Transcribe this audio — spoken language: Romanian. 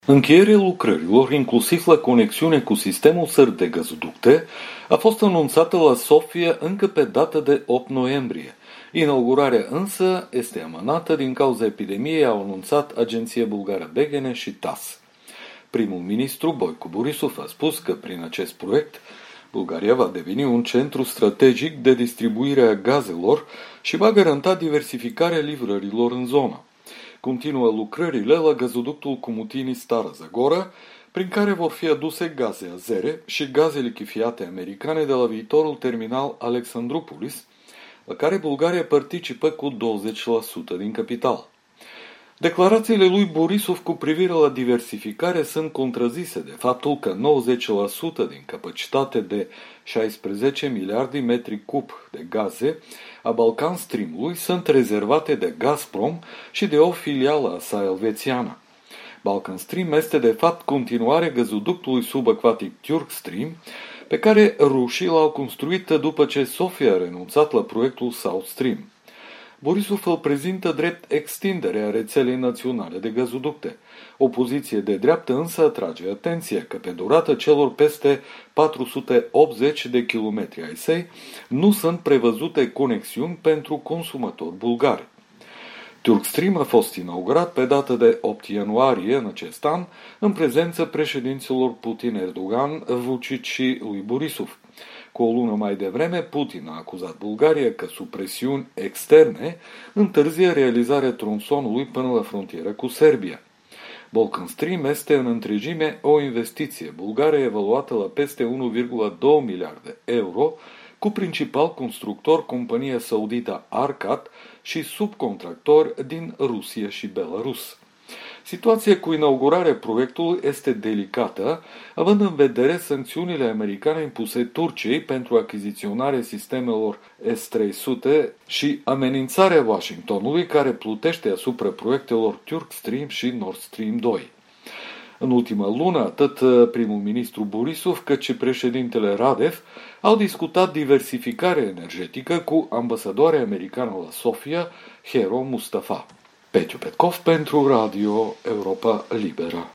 Încheierea lucrărilor, inclusiv la conexiune cu sistemul țări de gazoducte, a fost anunțată la Sofia încă pe data de 8 noiembrie. Inaugurarea însă este amânată din cauza epidemiei, au anunțat Agenția Bulgară BGN și TASS. Primul ministru Boico Borisov a spus că prin acest proiect Bulgaria va deveni un centru strategic de distribuire a gazelor și va garanta diversificarea livrărilor în zonă. Continuă lucrările la gazoductul Cumutini-Stara Zagora, prin care vor fi aduse gaze azere și gaze lichefiate americane de la viitorul terminal Alexandroupolis, la care Bulgaria participă cu 20% din capital. Declarațiile lui Borisov cu privire la diversificare sunt contrazise de faptul că 90% din capacitate de 16 miliarde metri cub de gaze a Balkan Stream-ului sunt rezervate de Gazprom și de o filială a sa elvețiană. Balkan Stream este de fapt continuarea gazoductului subacvatic Turk Stream, pe care rușii l-au construit după ce Sofia a renunțat la proiectul South Stream. Borisov îl prezintă drept extinderea rețelei naționale de gazoducte. Opoziție de dreaptă însă atrage atenția că pe durata celor peste 480 de kilometri ai săi nu sunt prevăzute conexiuni pentru consumatori bulgari. Turk Stream a fost inaugurat pe data de 8 ianuarie în acest an, în prezența președinților Putin, Erdogan, Vucic și lui Borisov. Cu o lună mai devreme, Putin a acuzat Bulgaria că sub presiuni externe întârzie realizarea tronsonului până la frontieră cu Serbia. Balkan Stream este în întregime o investiție bulgară evaluată la peste 1,2 miliarde euro, cu principal constructor compania saudită Arcat și subcontractori din Rusia și Belarus. Situația cu inaugurarea proiectului este delicată, având în vedere sancțiunile americane impuse Turciei pentru achiziționarea sistemelor S-300 și amenințarea Washingtonului care plutește asupra proiectelor Turk Stream și Nord Stream 2. În ultima lună, atât primul ministru Borisov cât și președintele Radev au discutat diversificarea energetică cu ambasadoarea americană la Sofia, Hero Mustafa. Petiu Petkov pentru Radio Europa Liberă.